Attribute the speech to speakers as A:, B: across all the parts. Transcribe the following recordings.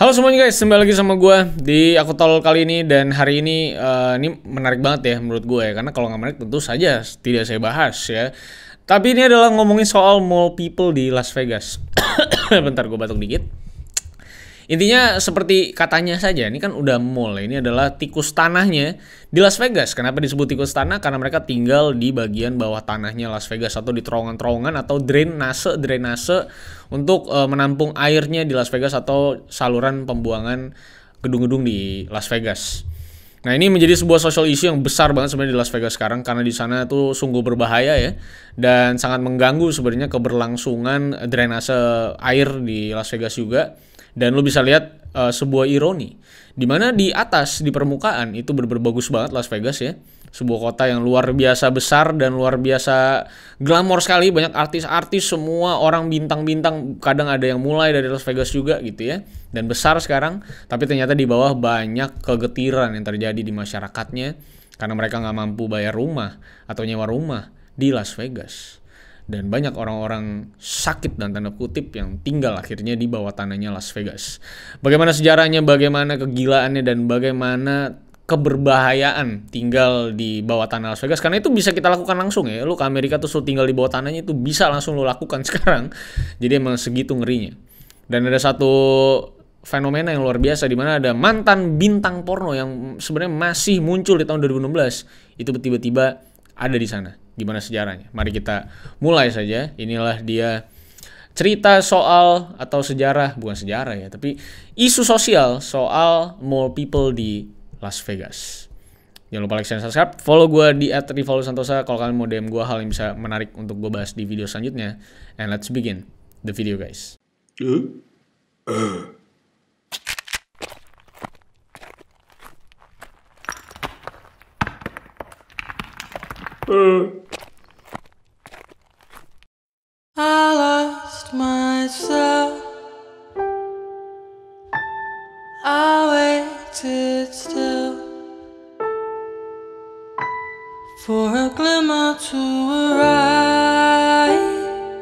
A: Halo semuanya guys, kembali lagi sama gue di Aku Tol kali ini. Dan hari ini menarik banget ya menurut gue ya. Karena kalau nggak menarik tentu saja tidak saya bahas ya. Tapi ini adalah ngomongin soal mall people di Las Vegas. Bentar gue batuk dikit. Intinya seperti katanya saja, ini kan udah mall, ini adalah tikus tanahnya di Las Vegas. Kenapa disebut tikus tanah? Karena mereka tinggal di bagian bawah tanahnya Las Vegas, atau di terowongan-terowongan atau drainase untuk menampung airnya di Las Vegas, atau saluran pembuangan gedung-gedung di Las Vegas. Nah, ini menjadi sebuah social issue yang besar banget sebenarnya di Las Vegas sekarang, karena di sana tuh sungguh berbahaya ya, dan sangat mengganggu sebenarnya keberlangsungan drainase air di Las Vegas juga. Dan lu bisa lihat sebuah ironi, di mana di atas, di permukaan itu bener-bener bagus banget Las Vegas ya, sebuah kota yang luar biasa besar dan luar biasa glamor sekali, banyak artis-artis, semua orang bintang-bintang, kadang ada yang mulai dari Las Vegas juga gitu ya, dan besar sekarang. Tapi ternyata di bawah banyak kegetiran yang terjadi di masyarakatnya, karena mereka nggak mampu bayar rumah atau nyewa rumah di Las Vegas. Dan banyak orang-orang sakit dan tanda kutip yang tinggal akhirnya di bawah tanahnya Las Vegas. Bagaimana sejarahnya, bagaimana kegilaannya, dan bagaimana keberbahayaan tinggal di bawah tanah Las Vegas. Karena itu bisa kita lakukan langsung ya. Lu ke Amerika terus lu tinggal di bawah tanahnya, itu bisa langsung lu lakukan sekarang. Jadi emang segitu ngerinya. Dan ada satu fenomena yang luar biasa, di mana ada mantan bintang porno yang sebenarnya masih muncul di tahun 2016. Itu tiba-tiba ada di sana. Gimana sejarahnya? Mari kita mulai saja. Inilah dia cerita soal, atau sejarah, bukan sejarah ya, tapi isu sosial soal mall people di Las Vegas. Jangan lupa like, share, subscribe. Follow gue di @rivaldosantosa kalau kalian mau DM gue hal yang bisa menarik untuk gue bahas di video selanjutnya. And let's begin the video guys.
B: I lost myself. I waited still for a glimmer to arrive.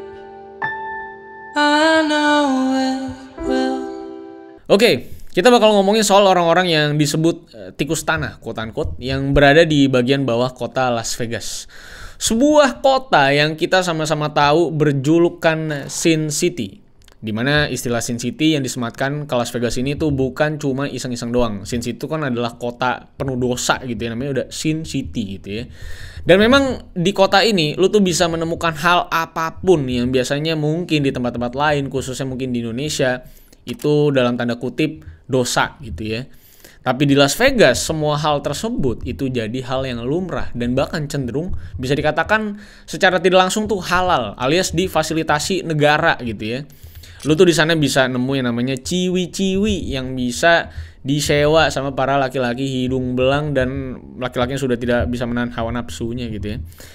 B: I know it will.
A: Oke, kita bakal ngomongin soal orang-orang yang disebut tikus tanah, quote unquote, yang berada di bagian bawah kota Las Vegas. Sebuah kota yang kita sama-sama tahu berjulukan Sin City. Dimana istilah Sin City yang disematkan ke Las Vegas ini tuh bukan cuma iseng-iseng doang. Sin City itu kan adalah kota penuh dosa gitu ya, namanya udah Sin City gitu ya. Dan memang di kota ini lu tuh bisa menemukan hal apapun yang biasanya mungkin di tempat-tempat lain, khususnya mungkin di Indonesia, itu dalam tanda kutip dosa gitu ya. Tapi di Las Vegas semua hal tersebut itu jadi hal yang lumrah, dan bahkan cenderung bisa dikatakan secara tidak langsung tuh halal, alias difasilitasi negara gitu ya. Lu tuh di sana bisa nemu yang namanya ciwi-ciwi yang bisa disewa sama para laki-laki hidung belang dan laki-laki yang sudah tidak bisa menahan hawa nafsunya gitu ya.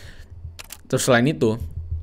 A: Terus selain itu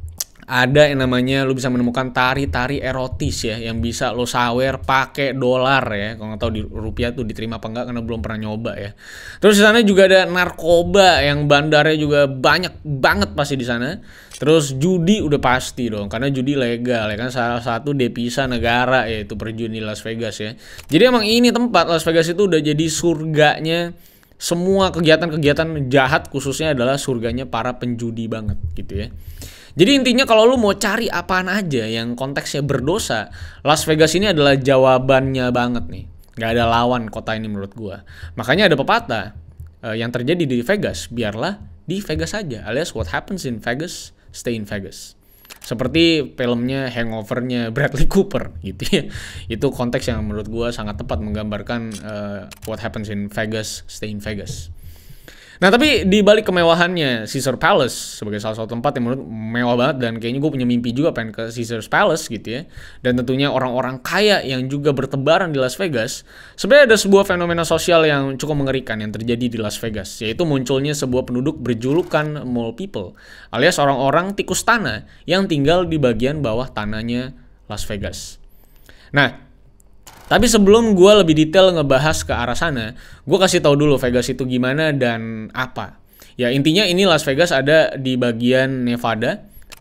A: ada yang namanya, lu bisa menemukan tari-tari erotis ya, yang bisa lo sawer pakai dolar ya. Kalau nggak tahu di rupiah tuh diterima apa enggak, karena belum pernah nyoba ya. Terus di sana juga ada narkoba yang bandarnya juga banyak banget pasti di sana. Terus judi udah pasti dong, karena judi legal ya kan, salah satu devisa negara yaitu perjudi Las Vegas ya. Jadi emang ini tempat Las Vegas itu udah jadi surganya semua kegiatan-kegiatan jahat, khususnya adalah surganya para penjudi banget gitu ya. Jadi intinya kalau lu mau cari apaan aja yang konteksnya berdosa, Las Vegas ini adalah jawabannya banget nih. Gak ada lawan kota ini menurut gua. Makanya ada pepatah, yang terjadi di Vegas, biarlah di Vegas aja. Alias what happens in Vegas, stay in Vegas. Seperti filmnya Hangover-nya Bradley Cooper gitu ya. Itu konteks yang menurut gua sangat tepat menggambarkan what happens in Vegas, stay in Vegas. Nah, tapi di balik kemewahannya Caesar Palace sebagai salah satu tempat yang menurut mewah banget, dan kayaknya gue punya mimpi juga pengen ke Caesar Palace gitu ya. Dan tentunya orang-orang kaya yang juga bertebaran di Las Vegas. Sebenarnya ada sebuah fenomena sosial yang cukup mengerikan yang terjadi di Las Vegas, yaitu munculnya sebuah penduduk berjulukan mall people, alias orang-orang tikus tanah yang tinggal di bagian bawah tanahnya Las Vegas. Nah, tapi sebelum gue lebih detail ngebahas ke arah sana, gue kasih tahu dulu Vegas itu gimana dan apa. Ya intinya ini Las Vegas ada di bagian Nevada,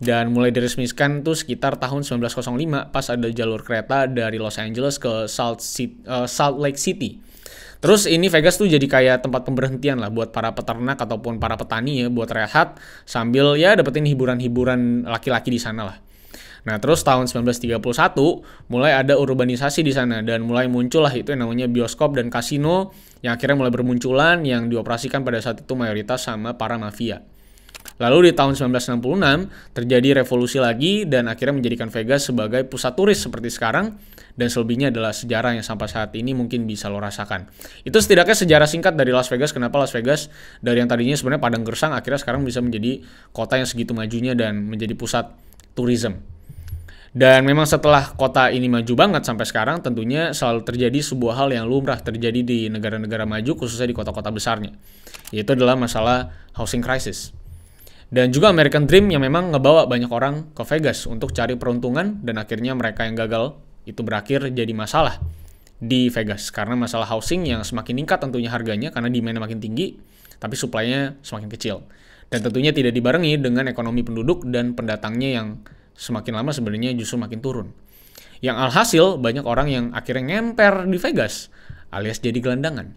A: Dan mulai diresmikan tuh sekitar tahun 1905 pas ada jalur kereta dari Los Angeles ke Salt Lake City. Terus ini Vegas tuh jadi kayak tempat pemberhentian lah buat para peternak ataupun para petani ya buat rehat sambil ya dapetin hiburan-hiburan laki-laki di sana lah. Nah, terus tahun 1931 mulai ada urbanisasi di sana dan mulai muncul lah itu yang namanya bioskop dan kasino yang akhirnya mulai bermunculan yang dioperasikan pada saat itu mayoritas sama para mafia. Lalu di tahun 1966 terjadi revolusi lagi dan akhirnya menjadikan Vegas sebagai pusat turis seperti sekarang dan selebihnya adalah sejarah yang sampai saat ini mungkin bisa lo rasakan. Itu setidaknya sejarah singkat dari Las Vegas, kenapa Las Vegas dari yang tadinya sebenarnya padang gersang akhirnya sekarang bisa menjadi kota yang segitu majunya dan menjadi pusat tourism. Dan memang setelah kota ini maju banget sampai sekarang tentunya selalu terjadi sebuah hal yang lumrah terjadi di negara-negara maju khususnya di kota-kota besarnya, yaitu adalah masalah housing crisis. Dan juga American Dream yang memang ngebawa banyak orang ke Vegas untuk cari peruntungan dan akhirnya mereka yang gagal itu berakhir jadi masalah di Vegas karena masalah housing yang semakin meningkat tentunya harganya karena demand-nya makin tinggi tapi supply-nya semakin kecil. Dan tentunya tidak dibarengi dengan ekonomi penduduk dan pendatangnya yang semakin lama sebenarnya justru makin turun. Yang alhasil banyak orang yang akhirnya ngemper di Vegas alias jadi gelandangan.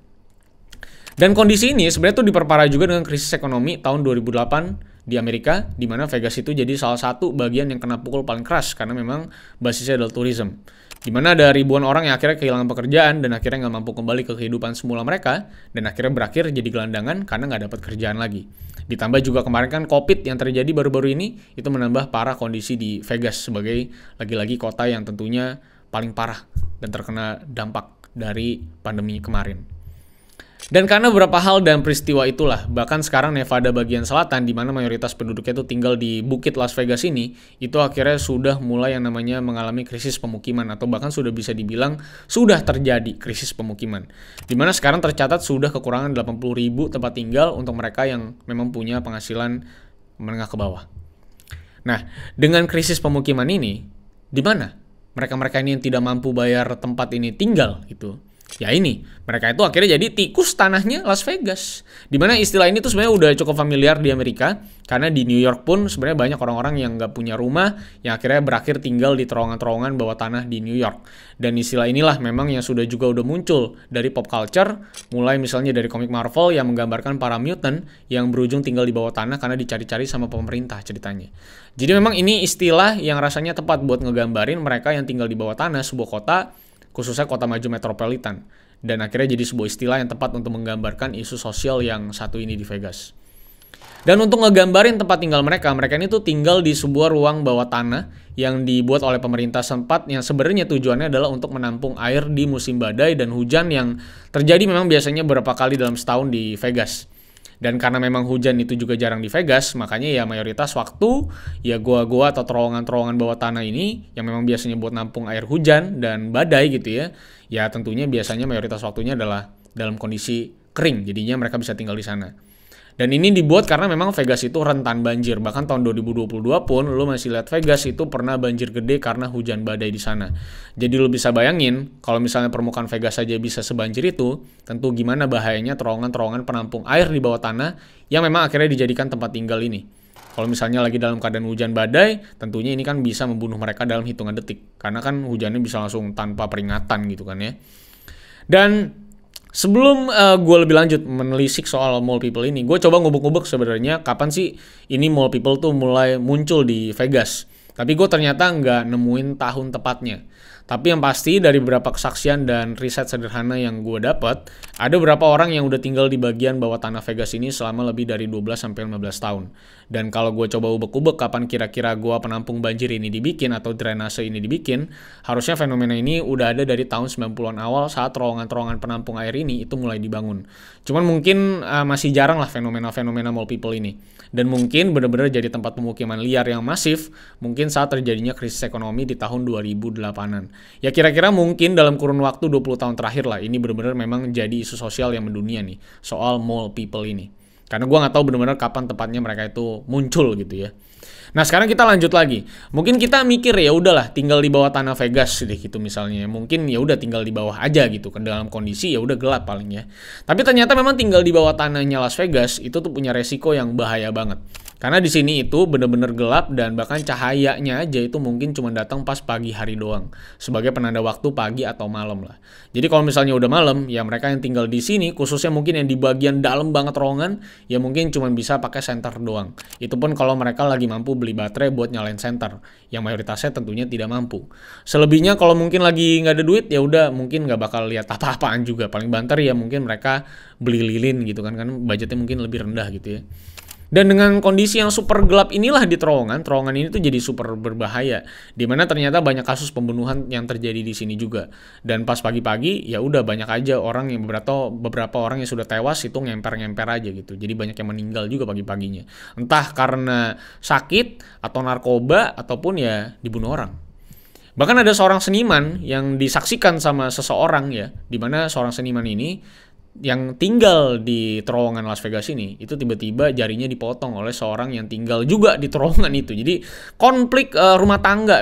A: Dan kondisi ini sebenarnya tuh diperparah juga dengan krisis ekonomi tahun 2008 di Amerika, di mana Vegas itu jadi salah satu bagian yang kena pukul paling keras karena memang basisnya adalah tourism. Di mana ada ribuan orang yang akhirnya kehilangan pekerjaan dan akhirnya nggak mampu kembali ke kehidupan semula mereka dan akhirnya berakhir jadi gelandangan karena nggak dapat kerjaan lagi. Ditambah juga kemarin kan COVID yang terjadi baru-baru ini itu menambah parah kondisi di Vegas sebagai lagi-lagi kota yang tentunya paling parah dan terkena dampak dari pandemi kemarin. Dan karena beberapa hal dan peristiwa itulah, bahkan sekarang Nevada bagian selatan di mana mayoritas penduduknya itu tinggal di bukit Las Vegas ini, itu akhirnya sudah mulai yang namanya mengalami krisis pemukiman atau bahkan sudah bisa dibilang sudah terjadi krisis pemukiman. Di mana sekarang tercatat sudah kekurangan 80.000 tempat tinggal untuk mereka yang memang punya penghasilan menengah ke bawah. Nah, dengan krisis pemukiman ini, di mana mereka-mereka ini yang tidak mampu bayar tempat ini tinggal gitu? Ya ini, mereka itu akhirnya jadi tikus tanahnya Las Vegas. Dimana istilah ini tuh sebenarnya udah cukup familiar di Amerika, karena di New York pun sebenarnya banyak orang-orang yang nggak punya rumah, yang akhirnya berakhir tinggal di terowongan-terowongan bawah tanah di New York. Dan istilah inilah memang yang sudah juga udah muncul dari pop culture, mulai misalnya dari komik Marvel yang menggambarkan para mutant yang berujung tinggal di bawah tanah karena dicari-cari sama pemerintah ceritanya. Jadi memang ini istilah yang rasanya tepat buat ngegambarin mereka yang tinggal di bawah tanah sebuah kota, khususnya kota maju metropolitan. Dan akhirnya jadi sebuah istilah yang tepat untuk menggambarkan isu sosial yang satu ini di Vegas. Dan untuk ngegambarin tempat tinggal mereka ini tuh tinggal di sebuah ruang bawah tanah yang dibuat oleh pemerintah setempat yang sebenarnya tujuannya adalah untuk menampung air di musim badai dan hujan yang terjadi memang biasanya beberapa kali dalam setahun di Vegas. Dan karena memang hujan itu juga jarang di Vegas, makanya ya mayoritas waktu ya goa-goa atau terowongan-terowongan bawah tanah ini yang memang biasanya buat nampung air hujan dan badai gitu ya. Ya tentunya biasanya mayoritas waktunya adalah dalam kondisi kering, jadinya mereka bisa tinggal di sana. Dan ini dibuat karena memang Vegas itu rentan banjir. Bahkan tahun 2022 pun lo masih lihat Vegas itu pernah banjir gede karena hujan badai di sana. Jadi lo bisa bayangin kalau misalnya permukaan Vegas saja bisa sebanjir itu, tentu gimana bahayanya terowongan-terowongan penampung air di bawah tanah yang memang akhirnya dijadikan tempat tinggal ini. Kalau misalnya lagi dalam keadaan hujan badai, tentunya ini kan bisa membunuh mereka dalam hitungan detik. Karena kan hujannya bisa langsung tanpa peringatan gitu kan ya. Dan sebelum gue lebih lanjut menelisik soal mall people ini, gue coba ngubek-ngubek sebenarnya kapan sih ini mall people tuh mulai muncul di Vegas. Tapi gue ternyata nggak nemuin tahun tepatnya. Tapi yang pasti dari beberapa kesaksian dan riset sederhana yang gue dapat, ada beberapa orang yang udah tinggal di bagian bawah tanah Vegas ini selama lebih dari 12-15 tahun. Dan kalau gue coba ubek-ubek kapan kira-kira gua penampung banjir ini dibikin atau drainase ini dibikin, harusnya fenomena ini udah ada dari tahun 90-an awal saat terowongan-terowongan penampung air ini itu mulai dibangun. Cuman mungkin masih jarang lah fenomena-fenomena mall people ini. Dan mungkin benar-benar jadi tempat pemukiman liar yang masif, mungkin saat terjadinya krisis ekonomi di tahun 2008-an. Ya kira-kira mungkin dalam kurun waktu 20 tahun terakhir lah, ini benar-benar memang jadi isu sosial yang mendunia nih, soal mall people ini. Karena gue nggak tahu benar-benar kapan tepatnya mereka itu muncul gitu ya. Nah sekarang kita lanjut lagi. Mungkin kita mikir ya udahlah tinggal di bawah tanah Vegas deh gitu misalnya. Mungkin ya udah tinggal di bawah aja gitu kan dalam kondisi ya udah gelap paling ya. Tapi ternyata memang tinggal di bawah tanahnya Las Vegas itu tuh punya resiko yang bahaya banget. Karena di sini itu bener-bener gelap dan bahkan cahayanya aja itu mungkin cuma datang pas pagi hari doang. Sebagai penanda waktu pagi atau malam lah. Jadi kalau misalnya udah malam, ya mereka yang tinggal di sini, khususnya mungkin yang di bagian dalam banget terowongan, ya mungkin cuma bisa pakai senter doang. Itu pun kalau mereka lagi mampu beli baterai buat nyalain senter, yang mayoritasnya tentunya tidak mampu. Selebihnya kalau mungkin lagi nggak ada duit, ya udah mungkin nggak bakal lihat apa-apaan juga. Paling banter ya mungkin mereka beli lilin gitu kan budgetnya mungkin lebih rendah gitu ya. Dan dengan kondisi yang super gelap inilah di terowongan ini tuh jadi super berbahaya. Dimana ternyata banyak kasus pembunuhan yang terjadi di sini juga. Dan pas pagi-pagi ya udah banyak aja orang yang beberapa orang yang sudah tewas itu ngemper-ngemper aja gitu. Jadi banyak yang meninggal juga pagi-paginya. Entah karena sakit atau narkoba ataupun ya dibunuh orang. Bahkan ada seorang seniman yang disaksikan sama seseorang ya, dimana seorang seniman ini yang tinggal di terowongan Las Vegas ini itu tiba-tiba jarinya dipotong oleh seorang yang tinggal juga di terowongan itu. Jadi konflik rumah tangga,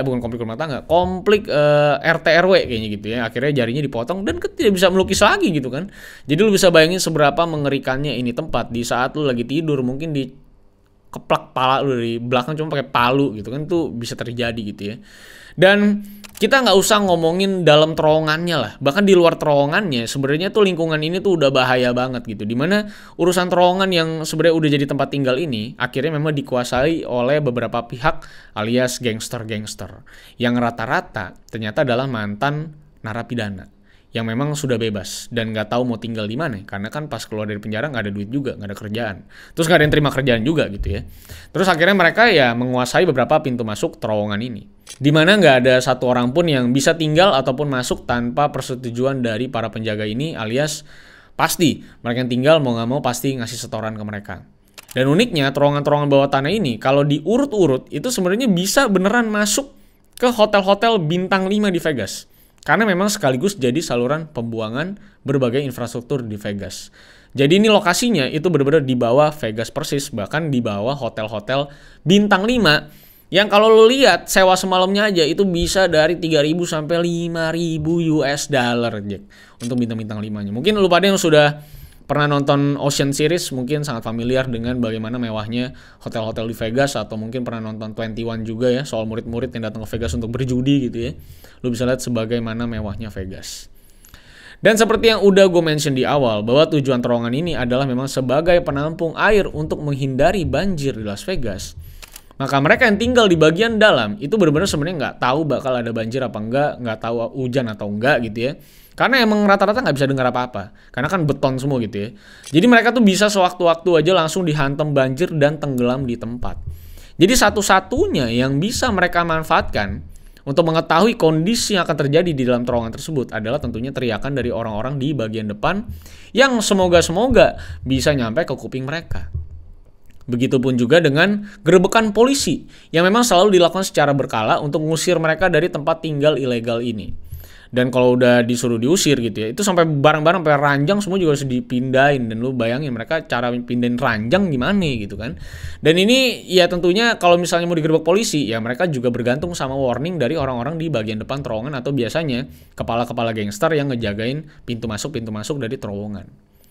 A: konflik RT RW kayaknya gitu ya. Akhirnya jarinya dipotong dan tidak bisa melukis lagi gitu kan. Jadi lu bisa bayangin seberapa mengerikannya ini tempat di saat lu lagi tidur, mungkin di keplak pala lu dari belakang cuma pakai palu gitu kan, tuh bisa terjadi gitu ya. Dan kita nggak usah ngomongin dalam terowongannya lah, bahkan di luar terowongannya sebenarnya tuh lingkungan ini tuh udah bahaya banget gitu. Dimana urusan terowongan yang sebenarnya udah jadi tempat tinggal ini akhirnya memang dikuasai oleh beberapa pihak alias gangster-gangster yang rata-rata ternyata adalah mantan narapidana yang memang sudah bebas dan nggak tahu mau tinggal di mana, karena kan pas keluar dari penjara nggak ada duit juga, nggak ada kerjaan, terus nggak ada yang terima kerjaan juga gitu ya. Terus akhirnya mereka ya menguasai beberapa pintu masuk terowongan ini, di mana nggak ada satu orang pun yang bisa tinggal ataupun masuk tanpa persetujuan dari para penjaga ini, alias pasti mereka yang tinggal mau nggak mau pasti ngasih setoran ke mereka. Dan uniknya terowongan-terowongan bawah tanah ini kalau diurut-urut itu sebenarnya bisa beneran masuk ke hotel-hotel bintang 5 di Vegas. Karena memang sekaligus jadi saluran pembuangan berbagai infrastruktur di Vegas. Jadi ini lokasinya itu benar-benar di bawah Vegas persis, bahkan di bawah hotel-hotel bintang 5 yang kalau lo lihat sewa semalamnya aja itu bisa dari 3.000 sampai 5.000 US dollar Jack untuk bintang-bintang 5-nya. Mungkin lu pada yang sudah pernah nonton Ocean Series mungkin sangat familiar dengan bagaimana mewahnya hotel-hotel di Vegas, atau mungkin pernah nonton 21 juga ya, soal murid-murid yang datang ke Vegas untuk berjudi gitu ya. Lu bisa lihat sebagaimana mewahnya Vegas. Dan seperti yang udah gue mention di awal, bahwa tujuan terowongan ini adalah memang sebagai penampung air untuk menghindari banjir di Las Vegas. Maka mereka yang tinggal di bagian dalam itu benar-benar sebenarnya nggak tahu bakal ada banjir apa nggak tahu hujan atau enggak gitu ya. Karena emang rata-rata nggak bisa dengar apa-apa, karena kan beton semua gitu ya. Jadi mereka tuh bisa sewaktu-waktu aja langsung dihantam banjir dan tenggelam di tempat. Jadi satu-satunya yang bisa mereka manfaatkan untuk mengetahui kondisi yang akan terjadi di dalam terowongan tersebut adalah tentunya teriakan dari orang-orang di bagian depan yang semoga-semoga bisa nyampe ke kuping mereka. Begitupun juga dengan gerebekan polisi yang memang selalu dilakukan secara berkala untuk mengusir mereka dari tempat tinggal ilegal ini. Dan kalau udah disuruh diusir gitu ya, itu sampai barang-barang sampai ranjang semua juga harus dipindahin. Dan lu bayangin mereka cara pindahin ranjang gimana gitu kan. Dan ini ya tentunya kalau misalnya mau digerebek polisi, ya mereka juga bergantung sama warning dari orang-orang di bagian depan terowongan, atau biasanya kepala-kepala gangster yang ngejagain pintu masuk dari terowongan.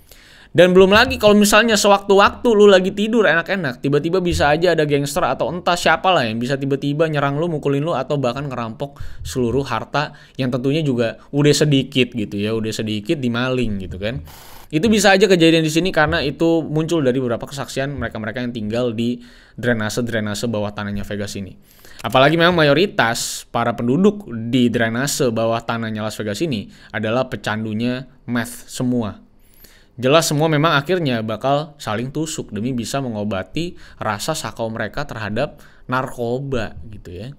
A: Dan belum lagi kalau misalnya sewaktu-waktu lu lagi tidur enak-enak, tiba-tiba bisa aja ada gangster atau entah siapa lah yang bisa tiba-tiba nyerang lu, mukulin lu, atau bahkan ngerampok seluruh harta yang tentunya juga udah sedikit gitu ya, udah sedikit dimaling gitu kan. Itu bisa aja kejadian di sini karena itu muncul dari beberapa kesaksian mereka-mereka yang tinggal di drenase bawah tanahnya Vegas ini. Apalagi memang mayoritas para penduduk di drenase bawah tanahnya Las Vegas ini adalah pecandunya meth semua. Jelas semua memang akhirnya bakal saling tusuk demi bisa mengobati rasa sakau mereka terhadap narkoba gitu ya.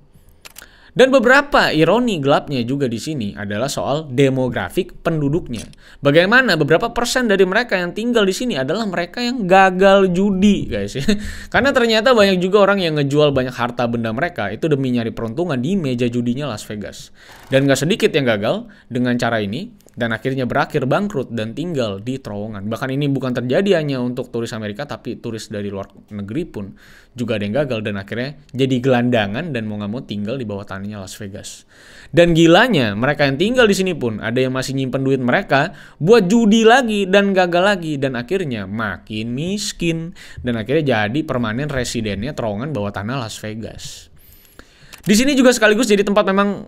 A: Dan beberapa ironi gelapnya juga di sini adalah soal demografik penduduknya. Bagaimana beberapa persen dari mereka yang tinggal di sini adalah mereka yang gagal judi, guys ya. Karena ternyata banyak juga orang yang ngejual banyak harta benda mereka itu demi nyari peruntungan di meja judinya Las Vegas. Dan gak sedikit yang gagal dengan cara ini, dan akhirnya berakhir bangkrut dan tinggal di terowongan. Bahkan ini bukan terjadi hanya untuk turis Amerika, tapi turis dari luar negeri pun juga ada yang gagal dan akhirnya jadi gelandangan dan mau nggak mau tinggal di bawah tanahnya Las Vegas. Dan gilanya, mereka yang tinggal di sini pun ada yang masih nyimpen duit mereka buat judi lagi dan gagal lagi dan akhirnya makin miskin dan akhirnya jadi permanen residennya terowongan bawah tanah Las Vegas. Di sini juga sekaligus jadi tempat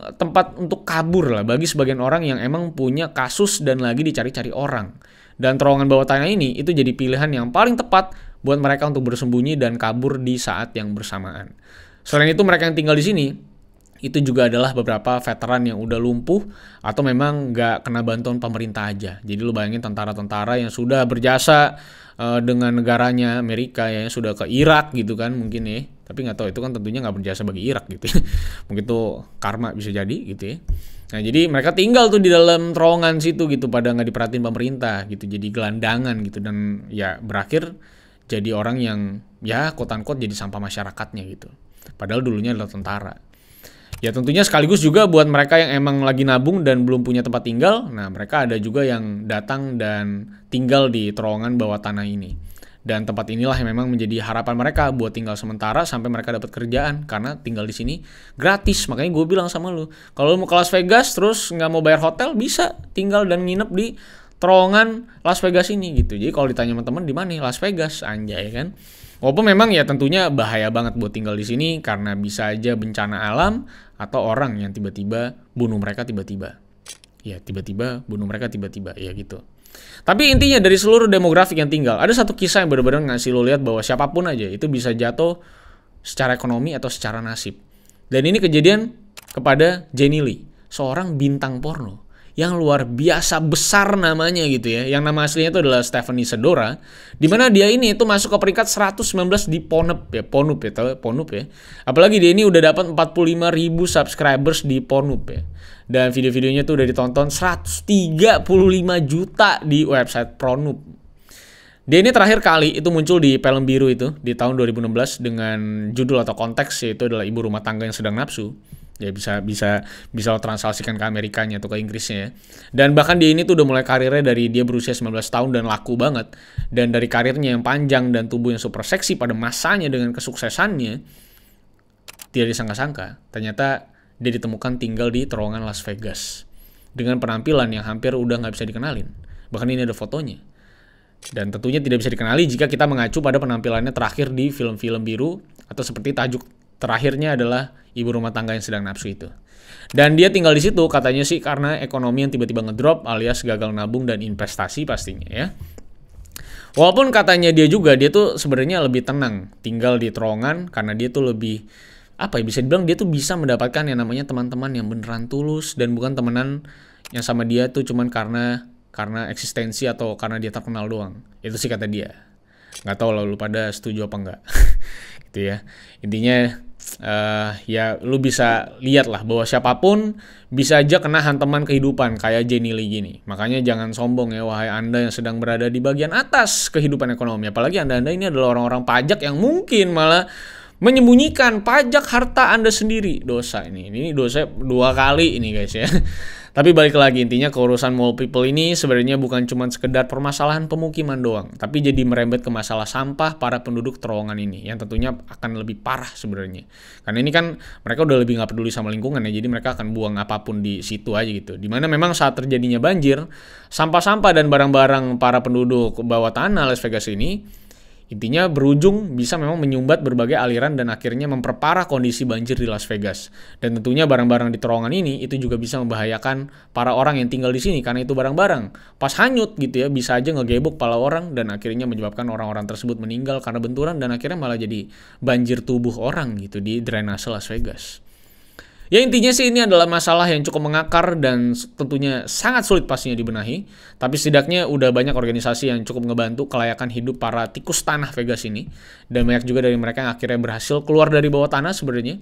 A: untuk kabur lah bagi sebagian orang yang emang punya kasus dan lagi dicari-cari orang. Dan terowongan bawah tanah ini itu jadi pilihan yang paling tepat buat mereka untuk bersembunyi dan kabur di saat yang bersamaan. Selain itu mereka yang tinggal di sini itu juga adalah beberapa veteran yang udah lumpuh atau memang nggak kena bantuan pemerintah aja. Jadi lu bayangin tentara-tentara yang sudah berjasa dengan negaranya Amerika ya, yang sudah ke Irak gitu kan mungkin ya. Tapi nggak tahu itu kan tentunya nggak berjasa bagi Irak gitu ya. Mungkin itu karma bisa jadi gitu ya. Nah jadi mereka tinggal tuh di dalam terowongan situ gitu pada nggak diperhatiin pemerintah gitu. Jadi gelandangan gitu dan ya berakhir jadi orang yang ya quote-unquote jadi sampah masyarakatnya gitu. Padahal dulunya adalah tentara. Ya tentunya sekaligus juga buat mereka yang emang lagi nabung dan belum punya tempat tinggal. Nah mereka ada juga yang datang dan tinggal di terowongan bawah tanah ini. Dan tempat inilah yang memang menjadi harapan mereka buat tinggal sementara sampai mereka dapat kerjaan. Karena tinggal di sini gratis. Makanya gue bilang sama lu, kalau lu mau ke Las Vegas terus nggak mau bayar hotel, bisa tinggal dan nginep di terowongan Las Vegas ini gitu. Jadi kalau ditanya teman-teman di mana? Las Vegas, anjay kan. Walaupun memang ya tentunya bahaya banget buat tinggal di sini karena bisa aja bencana alam atau orang yang tiba-tiba bunuh mereka tiba-tiba. Ya tiba-tiba bunuh mereka tiba-tiba ya gitu. Tapi intinya dari seluruh demografik yang tinggal, ada satu kisah yang benar-benar ngasih lo lihat bahwa siapapun aja itu bisa jatuh secara ekonomi atau secara nasib. Dan ini kejadian kepada Jenny Lee, seorang bintang porno yang luar biasa besar namanya gitu ya. Yang nama aslinya itu adalah Stephanie Sedora, di mana dia ini itu masuk ke peringkat 119 di Pornhub ya. Apalagi dia ini udah dapat 45.000 subscribers di Pornhub ya. Dan video-videonya tuh udah ditonton 135 juta di website Pornhub. Dia ini terakhir kali itu muncul di film biru itu di tahun 2016 dengan judul atau konteks yaitu adalah ibu rumah tangga yang sedang nafsu. Ya bisa lo translasikan ke Amerikanya atau ke Inggrisnya ya. Dan bahkan dia ini tuh udah mulai karirnya dari dia berusia 19 tahun dan laku banget. Dan dari karirnya yang panjang dan tubuh yang super seksi pada masanya dengan kesuksesannya, tidak disangka-sangka ternyata dia ditemukan tinggal di terowongan Las Vegas dengan penampilan yang hampir udah nggak bisa dikenalin. Bahkan ini ada fotonya. Dan tentunya tidak bisa dikenali jika kita mengacu pada penampilannya terakhir di film-film biru atau seperti tajuk terakhirnya adalah ibu rumah tangga yang sedang nafsu itu. Dan dia tinggal di situ katanya sih karena ekonomi yang tiba-tiba ngedrop alias gagal nabung dan investasi pastinya ya. Walaupun katanya dia tuh sebenarnya lebih tenang tinggal di terowongan karena dia tuh lebih bisa dibilang dia tuh bisa mendapatkan yang namanya teman-teman yang beneran tulus dan bukan temenan yang sama dia tuh cuman karena eksistensi atau karena dia terkenal doang. Itu sih kata dia. Nggak tahu lah lu pada setuju apa enggak. Gitu ya. Intinya ya lu bisa lihat lah bahwa siapapun bisa aja kena hantaman kehidupan kayak Jenny Lee gini. Makanya jangan sombong ya wahai Anda yang sedang berada di bagian atas kehidupan ekonomi. Apalagi Anda ini adalah orang-orang pajak yang mungkin malah menyembunyikan pajak harta Anda sendiri. Dosa ini. Ini dosa 2 kali ini guys ya. Tapi balik lagi intinya keurusan mall people ini sebenarnya bukan cuma sekedar permasalahan pemukiman doang, tapi jadi merembet ke masalah sampah para penduduk terowongan ini yang tentunya akan lebih parah sebenarnya. Karena ini kan mereka udah lebih nggak peduli sama lingkungan ya, jadi mereka akan buang apapun di situ aja gitu. Dimana memang saat terjadinya banjir, sampah-sampah dan barang-barang para penduduk bawah tanah Las Vegas ini intinya berujung bisa memang menyumbat berbagai aliran dan akhirnya memperparah kondisi banjir di Las Vegas. Dan tentunya barang-barang di terowongan ini itu juga bisa membahayakan para orang yang tinggal di sini karena itu barang-barang pas hanyut gitu ya bisa aja ngegebok kepala orang dan akhirnya menyebabkan orang-orang tersebut meninggal karena benturan dan akhirnya malah jadi banjir tubuh orang gitu di drainase Las Vegas. Ya intinya sih ini adalah masalah yang cukup mengakar dan tentunya sangat sulit pastinya dibenahi. Tapi setidaknya udah banyak organisasi yang cukup ngebantu kelayakan hidup para tikus tanah Vegas ini. Dan banyak juga dari mereka yang akhirnya berhasil keluar dari bawah tanah sebenarnya.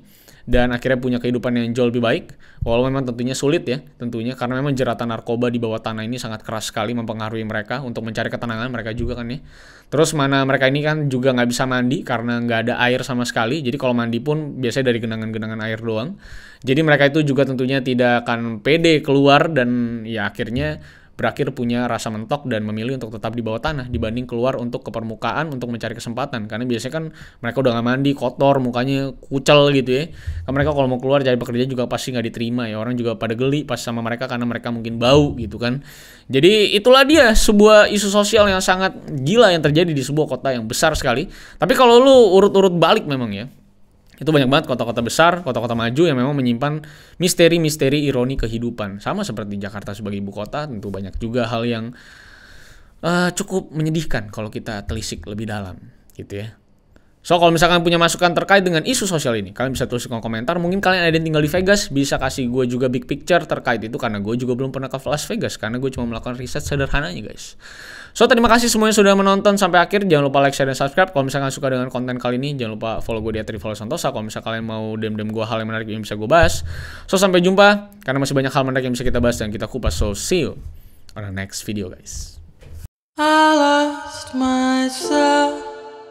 A: dan akhirnya punya kehidupan yang jauh lebih baik. Walau memang tentunya sulit ya, tentunya karena memang jeratan narkoba di bawah tanah ini sangat keras sekali mempengaruhi mereka untuk mencari ketenangan mereka juga kan ya. Terus mana mereka ini kan juga nggak bisa mandi karena nggak ada air sama sekali. Jadi kalau mandi pun biasanya dari genangan-genangan air doang. Jadi mereka itu juga tentunya tidak akan pede keluar dan ya akhirnya berakhir punya rasa mentok dan memilih untuk tetap di bawah tanah dibanding keluar untuk ke permukaan untuk mencari kesempatan. Karena biasanya kan mereka udah gak mandi, kotor, mukanya kucel gitu ya. Kan mereka kalau mau keluar cari pekerjaan juga pasti gak diterima ya. Orang juga pada geli pas sama mereka karena mereka mungkin bau gitu kan. Jadi itulah dia sebuah isu sosial yang sangat gila yang terjadi di sebuah kota yang besar sekali. Tapi kalau lu urut-urut balik memang ya, itu banyak banget kota-kota besar, kota-kota maju yang memang menyimpan misteri-misteri ironi kehidupan. Sama seperti Jakarta sebagai ibu kota, tentu banyak juga hal yang cukup menyedihkan kalau kita telisik lebih dalam, gitu ya. So, kalau misalkan punya masukan terkait dengan isu sosial ini, kalian bisa tulis di kolom komentar. Mungkin kalian ada yang tinggal di Vegas, bisa kasih gue juga big picture terkait itu, karena gue juga belum pernah ke Las Vegas, karena gue cuma melakukan riset sederhananya, guys. So, terima kasih semuanya sudah menonton sampai akhir. Jangan lupa like, share, dan subscribe. Kalau misalkan suka dengan konten kali ini, jangan lupa follow gue di @rivaldosantosa. Kalau misalkan kalian mau DM gue hal yang menarik yang bisa gue bahas. So, sampai jumpa, karena masih banyak hal menarik yang bisa kita bahas dan kita kupas. So, see you on the next video, guys.
B: I lost myself.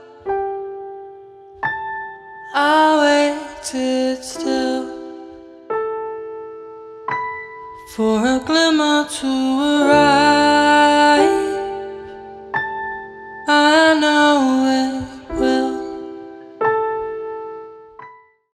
B: I waited still for a glimmer to arise.